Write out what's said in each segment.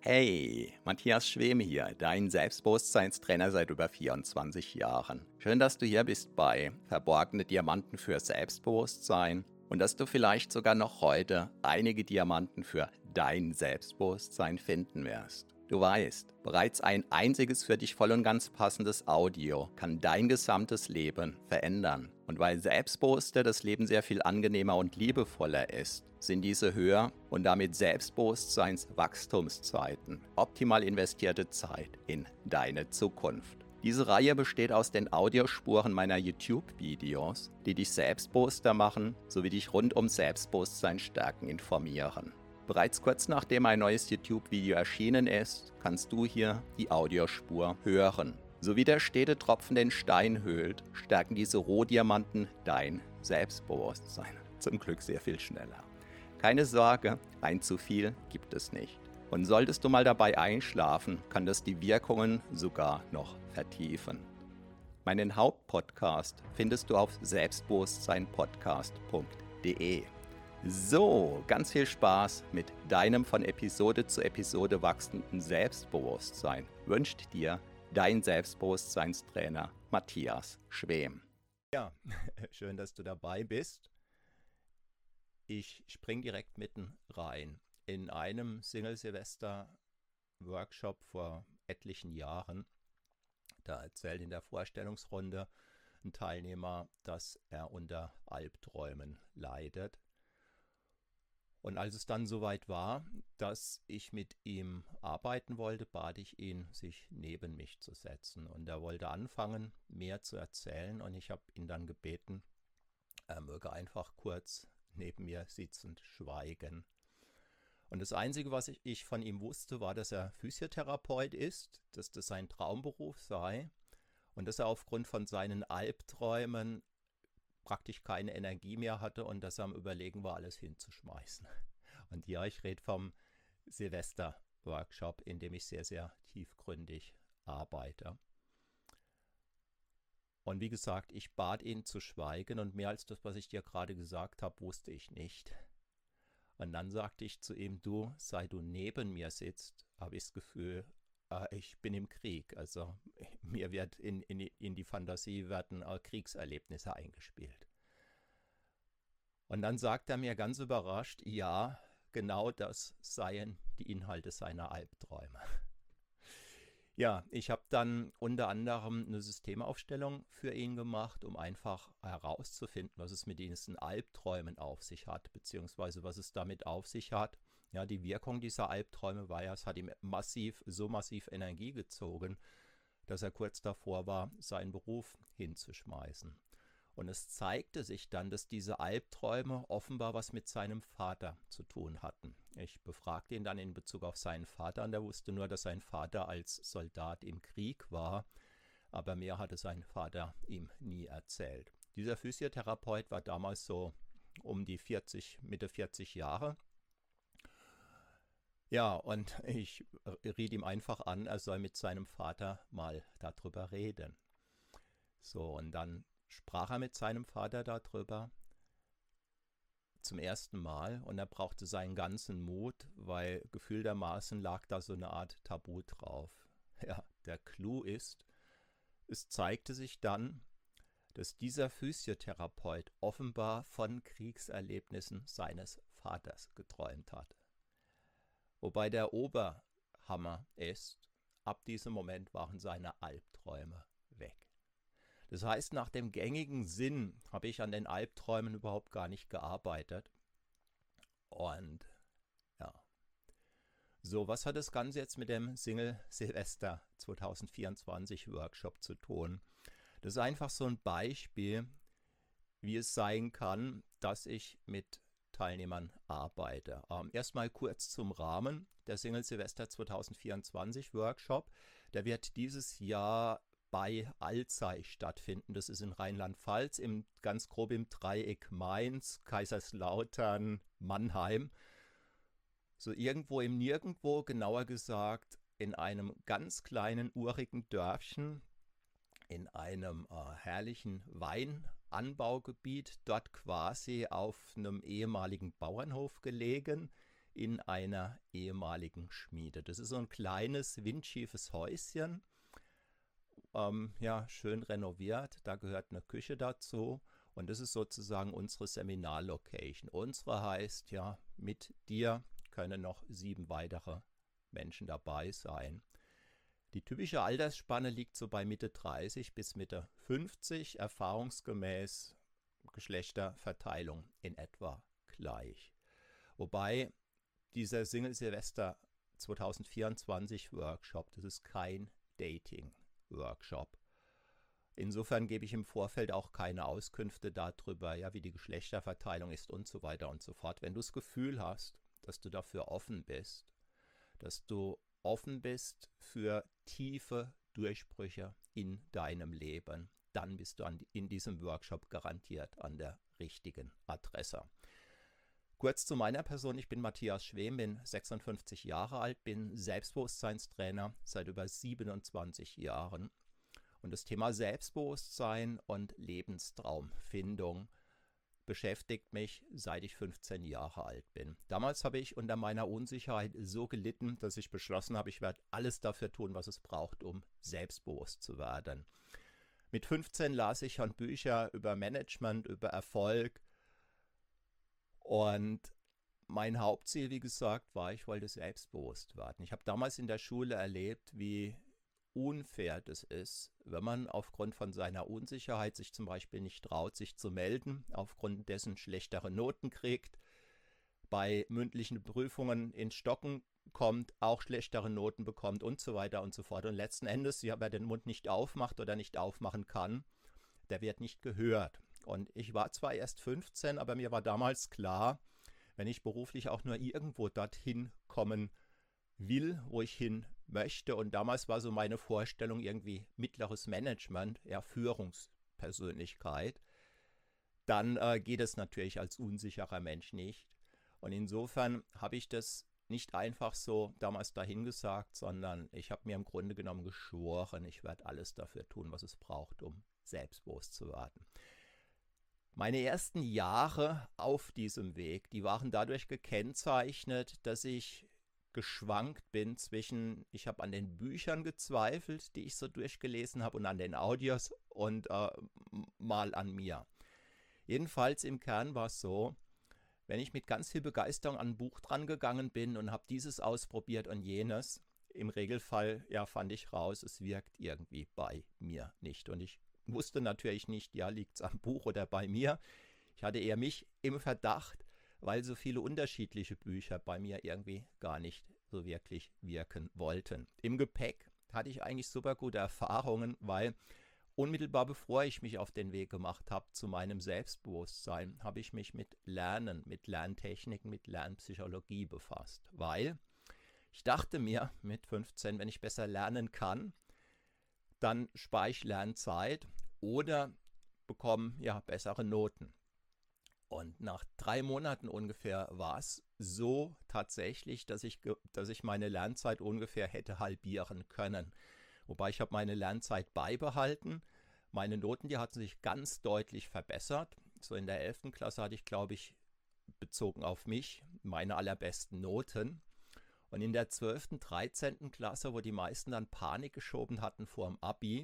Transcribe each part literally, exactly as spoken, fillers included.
Hey, Matthias Schwem hier, dein Selbstbewusstseinstrainer seit über vierundzwanzig Jahren. Schön, dass du hier bist bei Verborgene Diamanten für Selbstbewusstsein und dass du vielleicht sogar noch heute einige Diamanten für dein Selbstbewusstsein finden wirst. Du weißt, bereits ein einziges für dich voll und ganz passendes Audio kann dein gesamtes Leben verändern. Und weil Selbstbewusster das Leben sehr viel angenehmer und liebevoller ist, sind diese Höher- und damit Selbstbewusstseinswachstumszeiten optimal investierte Zeit in deine Zukunft. Diese Reihe besteht aus den Audiospuren meiner YouTube-Videos, die dich selbstbewusster machen, sowie dich rund um Selbstbewusstsein stärken informieren. Bereits kurz nachdem ein neues YouTube-Video erschienen ist, kannst du hier die Audiospur hören. So wie der stete Tropfen den Stein höhlt, stärken diese Rohdiamanten dein Selbstbewusstsein. Zum Glück sehr viel schneller. Keine Sorge, ein zu viel gibt es nicht. Und solltest du mal dabei einschlafen, kann das die Wirkungen sogar noch vertiefen. Meinen Hauptpodcast findest du auf selbstbewusstsein podcast punkt de. So, ganz viel Spaß mit deinem von Episode zu Episode wachsenden Selbstbewusstsein wünscht dir dein Selbstbewusstseinstrainer Matthias Schwem. Ja, schön, dass du dabei bist. Ich spring direkt mitten rein. In einem Single-Silvester-Workshop vor etlichen Jahren, da erzählt in der Vorstellungsrunde ein Teilnehmer, dass er unter Albträumen leidet. Und als es dann soweit war, dass ich mit ihm arbeiten wollte, bat ich ihn, sich neben mich zu setzen. Und er wollte anfangen, mehr zu erzählen. Und ich habe ihn dann gebeten, er möge einfach kurz neben mir sitzend schweigen. Und das Einzige, was ich von ihm wusste, war, dass er Physiotherapeut ist, dass das sein Traumberuf sei und dass er aufgrund von seinen Albträumen praktisch keine Energie mehr hatte und dass er am Überlegen war, alles hinzuschmeißen. Und ja, ich rede vom Silvester-Workshop, in dem ich sehr, sehr tiefgründig arbeite. Und wie gesagt, ich bat ihn zu schweigen und mehr als das, was ich dir gerade gesagt habe, wusste ich nicht. Und dann sagte ich zu ihm, du, seit du neben mir sitzt, habe ich das Gefühl, äh, ich bin im Krieg. Also mir wird in, in, in die Fantasie werden äh, Kriegserlebnisse eingespielt. Und dann sagt er mir ganz überrascht, ja, genau das seien die Inhalte seiner Albträume. Ja, ich habe dann unter anderem eine Systemaufstellung für ihn gemacht, um einfach herauszufinden, was es mit diesen Albträumen auf sich hat, beziehungsweise was es damit auf sich hat. Ja, die Wirkung dieser Albträume war ja, es hat ihm massiv, so massiv Energie gezogen, dass er kurz davor war, seinen Beruf hinzuschmeißen. Und es zeigte sich dann, dass diese Albträume offenbar was mit seinem Vater zu tun hatten. Ich befragte ihn dann in Bezug auf seinen Vater und er wusste nur, dass sein Vater als Soldat im Krieg war, aber mehr hatte sein Vater ihm nie erzählt. Dieser Physiotherapeut war damals so um die vierzig, Mitte vierzig Jahre. Ja, und ich riet ihm einfach an, er soll mit seinem Vater mal darüber reden. So, und dann sprach er mit seinem Vater darüber zum ersten Mal und er brauchte seinen ganzen Mut, weil gefühltermaßen lag da so eine Art Tabu drauf. Ja, der Clou ist, es zeigte sich dann, dass dieser Physiotherapeut offenbar von Kriegserlebnissen seines Vaters geträumt hat. Wobei der Oberhammer ist, ab diesem Moment waren seine Albträume weg. Das heißt, nach dem gängigen Sinn habe ich an den Albträumen überhaupt gar nicht gearbeitet. Und ja, so, was hat das Ganze jetzt mit dem Single Silvester zwanzig vierundzwanzig Workshop zu tun? Das ist einfach so ein Beispiel, wie es sein kann, dass ich mit Teilnehmern arbeite. Ähm, erstmal kurz zum Rahmen. Der Single Silvester zwanzig vierundzwanzig Workshop, der wird dieses Jahr bei Alzey stattfinden. Das ist in Rheinland-Pfalz, im, ganz grob im Dreieck Mainz, Kaiserslautern, Mannheim. So irgendwo im Nirgendwo, genauer gesagt in einem ganz kleinen, urigen Dörfchen, in einem äh, herrlichen Weinanbaugebiet, dort quasi auf einem ehemaligen Bauernhof gelegen, in einer ehemaligen Schmiede. Das ist so ein kleines, windschiefes Häuschen, ähm, ja, schön renoviert. Da gehört eine Küche dazu und das ist sozusagen unsere Seminarlocation. Unsere heißt ja, mit dir können noch sieben weitere Menschen dabei sein. Die typische Altersspanne liegt so bei Mitte dreißig bis Mitte fünfzig, erfahrungsgemäß Geschlechterverteilung in etwa gleich. Wobei dieser Single Silvester zwanzig vierundzwanzig Workshop, das ist kein Dating-Workshop. Insofern gebe ich im Vorfeld auch keine Auskünfte darüber, ja, wie die Geschlechterverteilung ist und so weiter und so fort. Wenn du das Gefühl hast, dass du dafür offen bist, dass du offen bist für tiefe Durchbrüche in deinem Leben, dann bist du an, in diesem Workshop garantiert an der richtigen Adresse. Kurz zu meiner Person, ich bin Matthias Schwem, bin sechsundfünfzig Jahre alt, bin Selbstbewusstseinstrainer seit über siebenundzwanzig Jahren. Und das Thema Selbstbewusstsein und Lebenstraumfindung beschäftigt mich, seit ich fünfzehn Jahre alt bin. Damals habe ich unter meiner Unsicherheit so gelitten, dass ich beschlossen habe, ich werde alles dafür tun, was es braucht, um selbstbewusst zu werden. Mit fünfzehn las ich schon Bücher über Management, über Erfolg. Und mein Hauptziel, wie gesagt, war, ich wollte selbstbewusst werden. Ich habe damals in der Schule erlebt, wie unfair das ist, wenn man aufgrund von seiner Unsicherheit sich zum Beispiel nicht traut, sich zu melden, aufgrund dessen schlechtere Noten kriegt, bei mündlichen Prüfungen ins Stocken kommt, auch schlechtere Noten bekommt und so weiter und so fort. Und letzten Endes, ja, wer den Mund nicht aufmacht oder nicht aufmachen kann, der wird nicht gehört. Und ich war zwar erst fünfzehn, aber mir war damals klar, wenn ich beruflich auch nur irgendwo dorthin kommen will, wo ich hin möchte. Und damals war so meine Vorstellung irgendwie mittleres Management, ja, Führungspersönlichkeit. Dann äh, geht es natürlich als unsicherer Mensch nicht. Und insofern habe ich das nicht einfach so damals dahingesagt, sondern ich habe mir im Grunde genommen geschworen, ich werde alles dafür tun, was es braucht, um selbstbewusst zu werden. Meine ersten Jahre auf diesem Weg, die waren dadurch gekennzeichnet, dass ich geschwankt bin zwischen, ich habe an den Büchern gezweifelt, die ich so durchgelesen habe, und an den Audios und äh, mal an mir. Jedenfalls im Kern war es so, wenn ich mit ganz viel Begeisterung an ein Buch dran gegangen bin und habe dieses ausprobiert und jenes, im Regelfall, ja, fand ich raus, es wirkt irgendwie bei mir nicht. Und ich wusste natürlich nicht, ja, liegt es am Buch oder bei mir. Ich hatte eher mich im Verdacht, weil so viele unterschiedliche Bücher bei mir irgendwie gar nicht so wirklich wirken wollten. Im Gepäck hatte ich eigentlich super gute Erfahrungen, weil unmittelbar bevor ich mich auf den Weg gemacht habe zu meinem Selbstbewusstsein, habe ich mich mit Lernen, mit Lerntechniken, mit Lernpsychologie befasst. Weil ich dachte mir mit fünfzehn, wenn ich besser lernen kann, dann spare ich Lernzeit oder bekomme ja bessere Noten. Und nach drei Monaten ungefähr war es so tatsächlich, dass ich, dass ich meine Lernzeit ungefähr hätte halbieren können. Wobei ich habe meine Lernzeit beibehalten. Meine Noten, die hatten sich ganz deutlich verbessert. So in der elften Klasse hatte ich, glaube ich, bezogen auf mich, meine allerbesten Noten. Und in der zwölften, dreizehnten Klasse, wo die meisten dann Panik geschoben hatten vor dem Abi,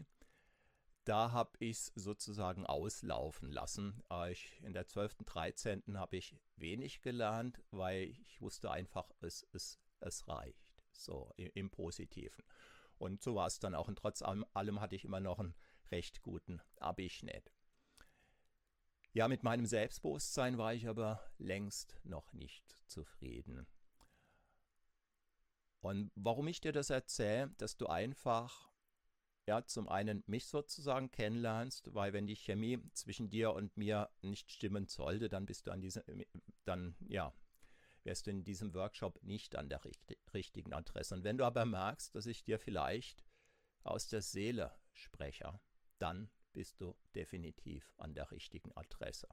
da habe ich es sozusagen auslaufen lassen. Ich, in der zwölften, dreizehnten habe ich wenig gelernt, weil ich wusste einfach, es, es, es reicht, so im, im Positiven. Und so war es dann auch. Und trotz allem, allem hatte ich immer noch einen recht guten Abischnitt. Ja, mit meinem Selbstbewusstsein war ich aber längst noch nicht zufrieden. Und warum ich dir das erzähle, dass du einfach, ja, zum einen mich sozusagen kennenlernst, weil wenn die Chemie zwischen dir und mir nicht stimmen sollte, dann bist du an diesem, dann, ja, wärst du in diesem Workshop nicht an der richtigen Adresse. Und wenn du aber merkst, dass ich dir vielleicht aus der Seele spreche, dann bist du definitiv an der richtigen Adresse.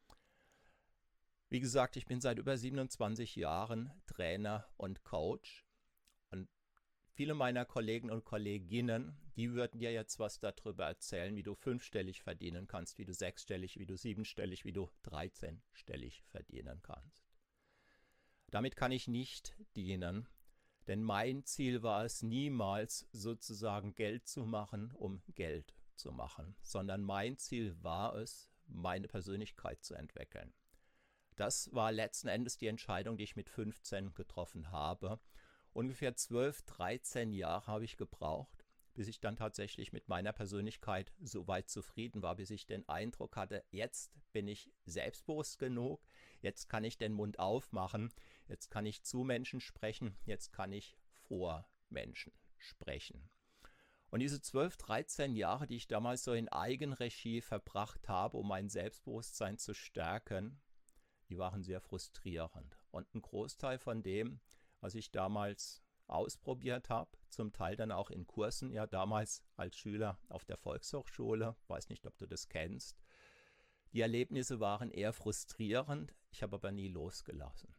Wie gesagt, ich bin seit über siebenundzwanzig Jahren Trainer und Coach. Und viele meiner Kollegen und Kolleginnen, die würden dir jetzt was darüber erzählen, wie du fünfstellig verdienen kannst, wie du sechsstellig, wie du siebenstellig, wie du dreizehnstellig verdienen kannst. Damit kann ich nicht dienen, denn mein Ziel war es niemals sozusagen Geld zu machen, um Geld zu machen, sondern mein Ziel war es, meine Persönlichkeit zu entwickeln. Das war letzten Endes die Entscheidung, die ich mit fünfzehn getroffen habe. Ungefähr zwölf, dreizehn Jahre habe ich gebraucht, bis ich dann tatsächlich mit meiner Persönlichkeit so weit zufrieden war, bis ich den Eindruck hatte, jetzt bin ich selbstbewusst genug, jetzt kann ich den Mund aufmachen, jetzt kann ich zu Menschen sprechen, jetzt kann ich vor Menschen sprechen. Und diese zwölf, dreizehn Jahre, die ich damals so in Eigenregie verbracht habe, um mein Selbstbewusstsein zu stärken, die waren sehr frustrierend. Und ein Großteil von dem, was ich damals ausprobiert habe, zum Teil dann auch in Kursen, ja damals als Schüler auf der Volkshochschule, weiß nicht, ob du das kennst. Die Erlebnisse waren eher frustrierend, ich habe aber nie losgelassen.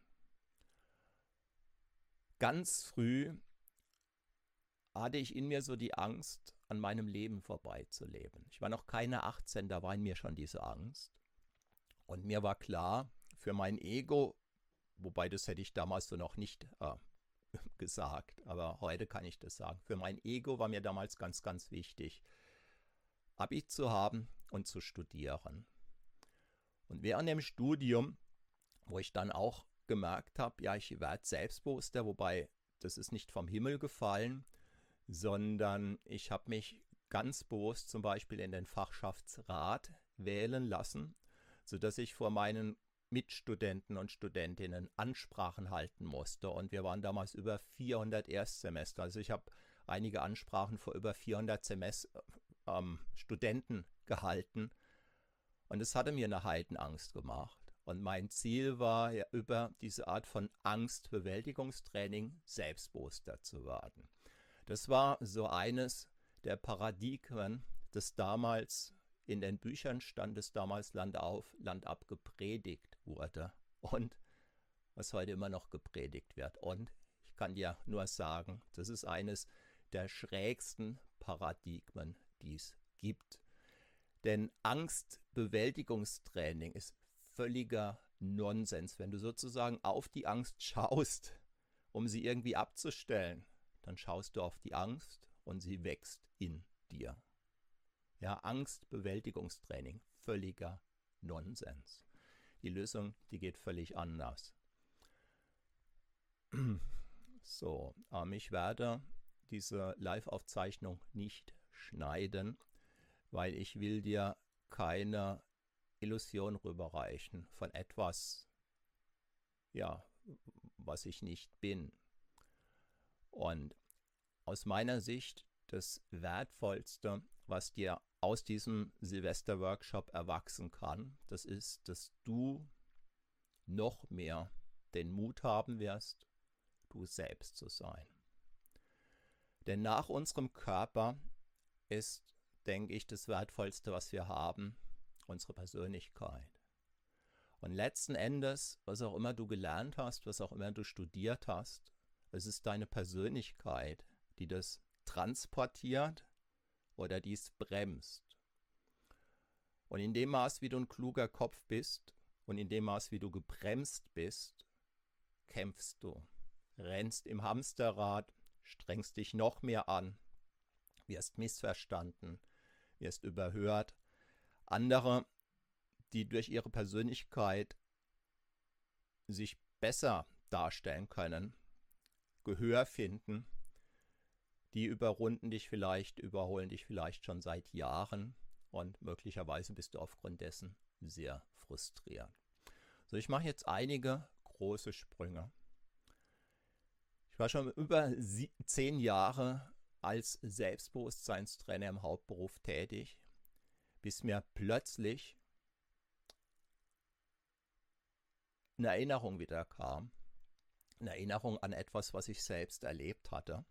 Ganz früh hatte ich in mir so die Angst, an meinem Leben vorbeizuleben. Ich war noch keine achtzehn, da war in mir schon diese Angst. Und mir war klar, für mein Ego, wobei das hätte ich damals so noch nicht äh, gesagt, aber heute kann ich das sagen. Für mein Ego war mir damals ganz, ganz wichtig, Abi zu haben und zu studieren. Und während dem Studium, wo ich dann auch gemerkt habe, ja, ich werde selbstbewusster, wobei das ist nicht vom Himmel gefallen, sondern ich habe mich ganz bewusst zum Beispiel in den Fachschaftsrat wählen lassen, sodass ich vor meinen Mitstudenten und Studentinnen Ansprachen halten musste. Und wir waren damals über vierhundert Erstsemester. Also ich habe einige Ansprachen vor über vierhundert Semester, ähm, Studenten gehalten. Und es hatte mir eine Heidenangst gemacht. Und mein Ziel war ja, über diese Art von Angstbewältigungstraining selbstbewusster zu werden. Das war so eines der Paradigmen, das damals in den Büchern stand, das damals Land auf, Land ab gepredigt wurde und was heute immer noch gepredigt wird. Und ich kann dir nur sagen, das ist eines der schrägsten Paradigmen, die es gibt. Denn Angstbewältigungstraining ist völliger Nonsens. Wenn du sozusagen auf die Angst schaust, um sie irgendwie abzustellen, dann schaust du auf die Angst und sie wächst in dir. Ja, Angstbewältigungstraining, völliger Nonsens. Die Lösung, die geht völlig anders. So, ähm, ich werde diese Live-Aufzeichnung nicht schneiden, weil ich will dir keine Illusion rüberreichen von etwas, ja, was ich nicht bin. Und aus meiner Sicht das Wertvollste, was dir aus diesem Silvester-Workshop erwachsen kann, das ist, dass du noch mehr den Mut haben wirst, du selbst zu sein. Denn nach unserem Körper ist, denke ich, das Wertvollste, was wir haben, unsere Persönlichkeit. Und letzten Endes, was auch immer du gelernt hast, was auch immer du studiert hast, es ist deine Persönlichkeit, die das transportiert oder die es bremst. Und in dem Maß, wie du ein kluger Kopf bist und in dem Maß, wie du gebremst bist, kämpfst du, rennst im Hamsterrad, strengst dich noch mehr an, wirst missverstanden, wirst überhört. Andere, die durch ihre Persönlichkeit sich besser darstellen können, Gehör finden, die überrunden dich vielleicht, überholen dich vielleicht schon seit Jahren und möglicherweise bist du aufgrund dessen sehr frustriert. So, ich mache jetzt einige große Sprünge. Ich war schon über zehn Jahre als Selbstbewusstseinstrainer im Hauptberuf tätig, bis mir plötzlich eine Erinnerung wieder kam. Eine Erinnerung an etwas, was ich selbst erlebt hatte.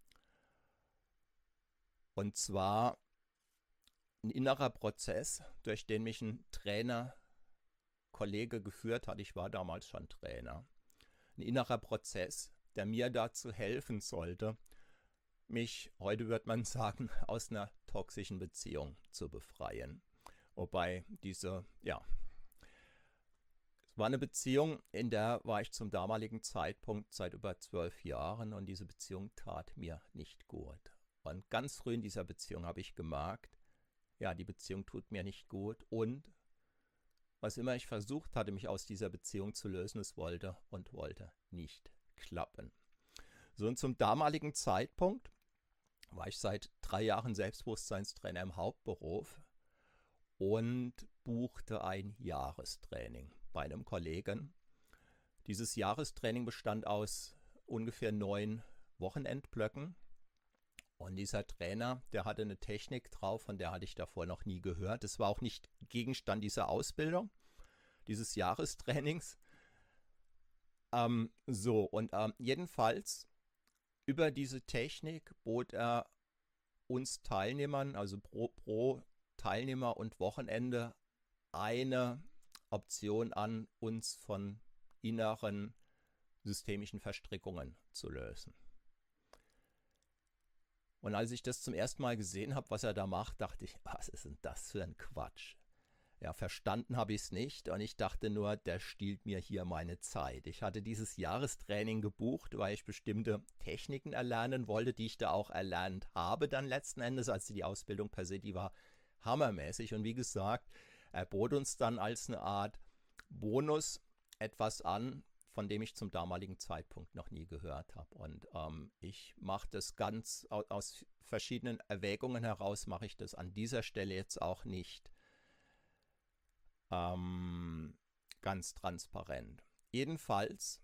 Und zwar ein innerer Prozess, durch den mich ein Trainer, Kollege geführt hat. Ich war damals schon Trainer. Ein innerer Prozess, der mir dazu helfen sollte, mich, heute würde man sagen, aus einer toxischen Beziehung zu befreien. Wobei diese, ja, War eine Beziehung, in der war ich zum damaligen Zeitpunkt seit über zwölf Jahren und diese Beziehung tat mir nicht gut. Und ganz früh in dieser Beziehung habe ich gemerkt, ja, die Beziehung tut mir nicht gut und was immer ich versucht hatte, mich aus dieser Beziehung zu lösen, es wollte und wollte nicht klappen. So, und zum damaligen Zeitpunkt war ich seit drei Jahren Selbstbewusstseinstrainer im Hauptberuf und buchte ein Jahrestraining bei einem Kollegen. Dieses Jahrestraining bestand aus ungefähr neun Wochenendblöcken. Und dieser Trainer, der hatte eine Technik drauf, von der hatte ich davor noch nie gehört. Das war auch nicht Gegenstand dieser Ausbildung, dieses Jahrestrainings. Ähm, so, und ähm, jedenfalls über diese Technik bot er uns Teilnehmern, also pro, pro Teilnehmer und Wochenende, eine Option an, uns von inneren systemischen Verstrickungen zu lösen. Und als ich das zum ersten Mal gesehen habe, was er da macht, dachte ich, was ist denn das für ein Quatsch? Ja, verstanden habe ich es nicht und ich dachte nur, der stiehlt mir hier meine Zeit. Ich hatte dieses Jahrestraining gebucht, weil ich bestimmte Techniken erlernen wollte, die ich da auch erlernt habe dann letzten Endes. Also die Ausbildung per se, die war hammermäßig. Und wie gesagt, er bot uns dann als eine Art Bonus etwas an, von dem ich zum damaligen Zeitpunkt noch nie gehört habe. Und ähm, ich mache das ganz aus, aus verschiedenen Erwägungen heraus, mache ich das an dieser Stelle jetzt auch nicht ähm, ganz transparent. Jedenfalls,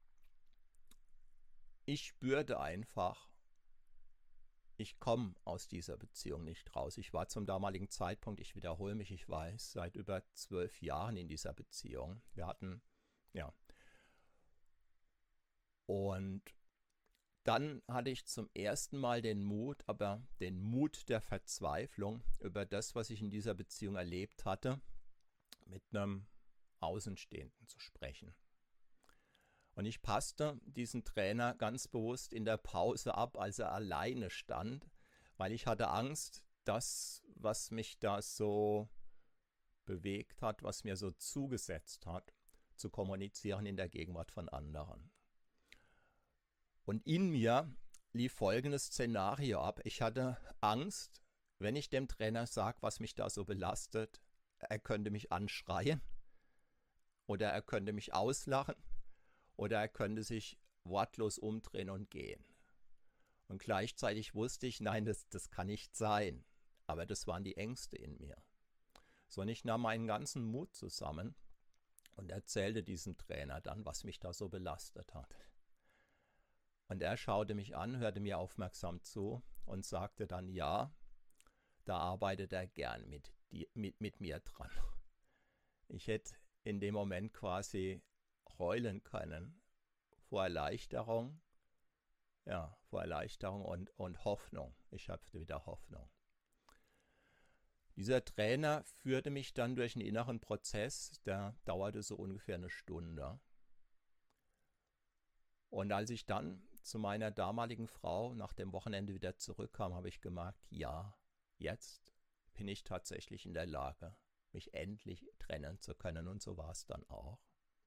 ich spürte einfach, ich komme aus dieser Beziehung nicht raus. Ich war zum damaligen Zeitpunkt, ich wiederhole mich, ich weiß, seit über zwölf Jahren in dieser Beziehung. Wir hatten, ja, und dann hatte ich zum ersten Mal den Mut, aber den Mut der Verzweiflung über das, was ich in dieser Beziehung erlebt hatte, mit einem Außenstehenden zu sprechen. Und ich passte diesen Trainer ganz bewusst in der Pause ab, als er alleine stand, weil ich hatte Angst, das, was mich da so bewegt hat, was mir so zugesetzt hat, zu kommunizieren in der Gegenwart von anderen. Und in mir lief folgendes Szenario ab. Ich hatte Angst, wenn ich dem Trainer sage, was mich da so belastet, er könnte mich anschreien oder er könnte mich auslachen oder er könnte sich wortlos umdrehen und gehen. Und gleichzeitig wusste ich, nein, das, das kann nicht sein. Aber das waren die Ängste in mir. So, und ich nahm meinen ganzen Mut zusammen und erzählte diesem Trainer dann, was mich da so belastet hat. Und er schaute mich an, hörte mir aufmerksam zu und sagte dann, ja, da arbeitet er gern mit, die, mit, mit mir dran. Ich hätte in dem Moment quasi heulen können vor Erleichterung, ja, vor Erleichterung und, und Hoffnung. Ich schöpfte wieder Hoffnung. Dieser Trainer führte mich dann durch einen inneren Prozess, der dauerte so ungefähr eine Stunde. Und als ich dann zu meiner damaligen Frau nach dem Wochenende wieder zurückkam, habe ich gemerkt, ja, jetzt bin ich tatsächlich in der Lage, mich endlich trennen zu können. Und so war es dann auch.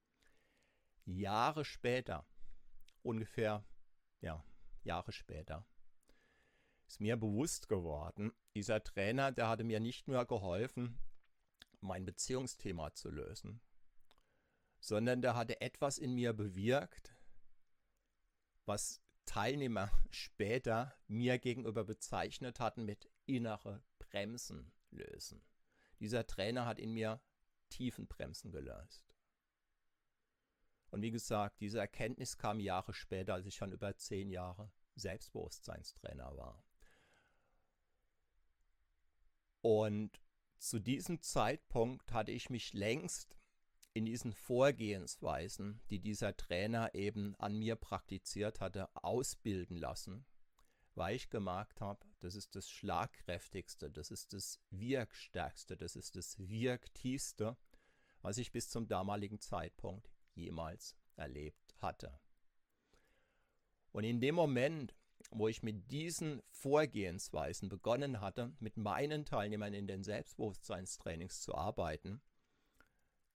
Jahre später, ungefähr, ja, Jahre später, ist mir bewusst geworden, dieser Trainer, der hatte mir nicht nur geholfen, mein Beziehungsthema zu lösen, sondern der hatte etwas in mir bewirkt, was Teilnehmer später mir gegenüber bezeichnet hatten mit innere Bremsen lösen. Dieser Trainer hat in mir Tiefenbremsen gelöst. Und wie gesagt, diese Erkenntnis kam Jahre später, als ich schon über zehn Jahre Selbstbewusstseinstrainer war. Und zu diesem Zeitpunkt hatte ich mich längst in diesen Vorgehensweisen, die dieser Trainer eben an mir praktiziert hatte, ausbilden lassen, weil ich gemerkt habe, das ist das Schlagkräftigste, das ist das Wirkstärkste, das ist das Wirktiefste, was ich bis zum damaligen Zeitpunkt jemals erlebt hatte. Und in dem Moment, wo ich mit diesen Vorgehensweisen begonnen hatte, mit meinen Teilnehmern in den Selbstbewusstseinstrainings zu arbeiten,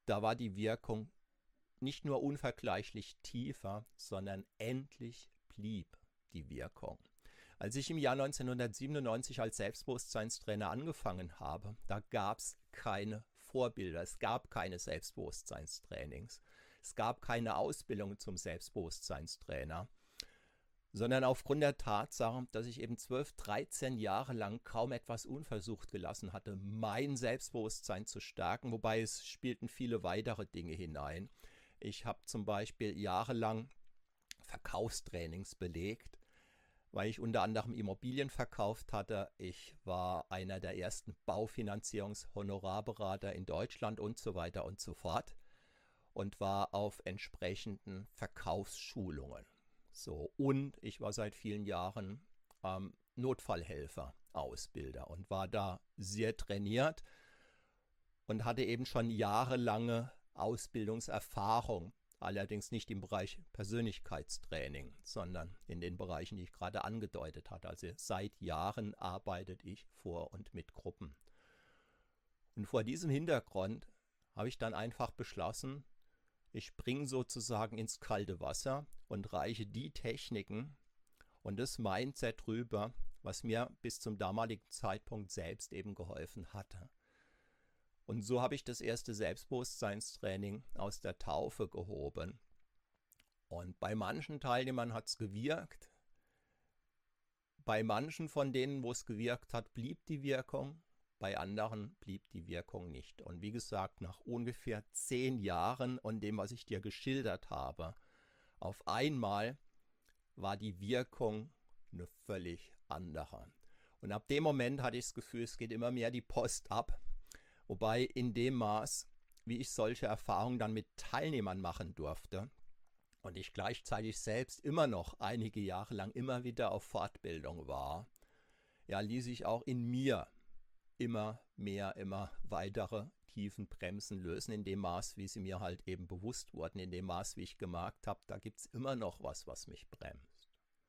da war die Wirkung nicht nur unvergleichlich tiefer, sondern endlich blieb die Wirkung. Als ich im Jahr neunzehnhundertsiebenundneunzig als Selbstbewusstseinstrainer angefangen habe, da gab es keine Vorbilder, es gab keine Selbstbewusstseinstrainings, es gab keine Ausbildung zum Selbstbewusstseinstrainer, sondern aufgrund der Tatsache, dass ich eben zwölf, dreizehn Jahre lang kaum etwas unversucht gelassen hatte, mein Selbstbewusstsein zu stärken, wobei es spielten viele weitere Dinge hinein. Ich habe zum Beispiel jahrelang Verkaufstrainings belegt, weil ich unter anderem Immobilien verkauft hatte. Ich war einer der ersten Baufinanzierungshonorarberater in Deutschland und so weiter und so fort und war auf entsprechenden Verkaufsschulungen. So, und ich war seit vielen Jahren ähm, Notfallhelfer, Ausbilder und war da sehr trainiert und hatte eben schon jahrelange Ausbildungserfahrung. Allerdings nicht im Bereich Persönlichkeitstraining, sondern in den Bereichen, die ich gerade angedeutet hatte. Also seit Jahren arbeite ich vor und mit Gruppen. Und vor diesem Hintergrund habe ich dann einfach beschlossen, ich springe sozusagen ins kalte Wasser und reiche die Techniken und das Mindset rüber, was mir bis zum damaligen Zeitpunkt selbst eben geholfen hatte. Und so habe ich das erste Selbstbewusstseinstraining aus der Taufe gehoben. Und bei manchen Teilnehmern hat es gewirkt. Bei manchen von denen, wo es gewirkt hat, blieb die Wirkung. Bei anderen blieb die Wirkung nicht. Und wie gesagt, nach ungefähr zehn Jahren und dem, was ich dir geschildert habe, auf einmal war die Wirkung eine völlig andere. Und ab dem Moment hatte ich das Gefühl, es geht immer mehr die Post ab. Wobei in dem Maß, wie ich solche Erfahrungen dann mit Teilnehmern machen durfte und ich gleichzeitig selbst immer noch einige Jahre lang immer wieder auf Fortbildung war, ja, ließ ich auch in mir immer mehr, immer weitere tiefen Bremsen lösen, in dem Maß, wie sie mir halt eben bewusst wurden, in dem Maß, wie ich gemerkt habe, da gibt es immer noch was, was mich bremst.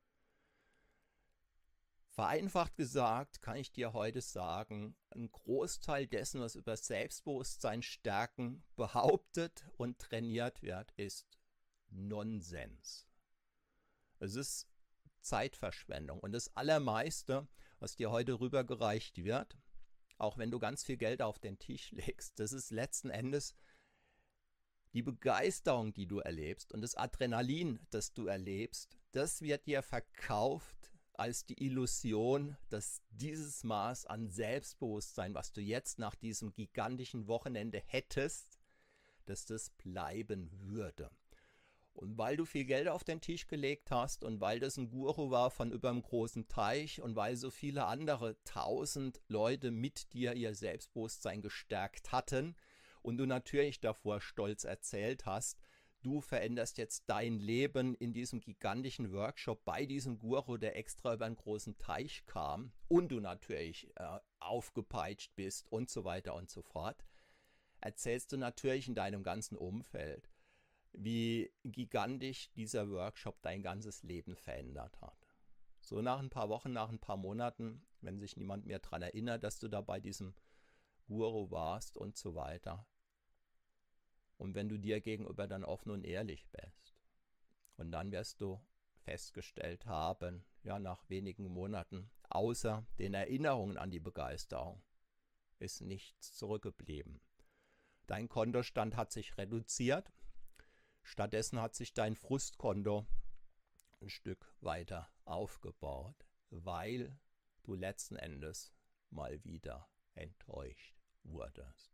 Vereinfacht gesagt kann ich dir heute sagen, ein Großteil dessen, was über Selbstbewusstsein stärken behauptet und trainiert wird, ist Nonsens. Es ist Zeitverschwendung und das Allermeiste, was dir heute rübergereicht wird, auch wenn du ganz viel Geld auf den Tisch legst, das ist letzten Endes die Begeisterung, die du erlebst und das Adrenalin, das du erlebst, das wird dir verkauft als die Illusion, dass dieses Maß an Selbstbewusstsein, was du jetzt nach diesem gigantischen Wochenende hättest, dass das bleiben würde. Und weil du viel Geld auf den Tisch gelegt hast und weil das ein Guru war von über einem großen Teich und weil so viele andere tausend Leute mit dir ihr Selbstbewusstsein gestärkt hatten und du natürlich davor stolz erzählt hast, du veränderst jetzt dein Leben in diesem gigantischen Workshop bei diesem Guru, der extra über einen großen Teich kam und du natürlich äh, aufgepeitscht bist und so weiter und so fort, erzählst du natürlich in deinem ganzen Umfeld, wie gigantisch dieser Workshop dein ganzes Leben verändert hat. So nach ein paar Wochen, nach ein paar Monaten, wenn sich niemand mehr daran erinnert, dass du da bei diesem Guru warst und so weiter, und wenn du dir gegenüber dann offen und ehrlich bist. Und dann wirst du festgestellt haben, ja, nach wenigen Monaten, außer den Erinnerungen an die Begeisterung, ist nichts zurückgeblieben. Dein Kontostand hat sich reduziert. Stattdessen hat sich dein Frustkonto ein Stück weiter aufgebaut, weil du letzten Endes mal wieder enttäuscht wurdest.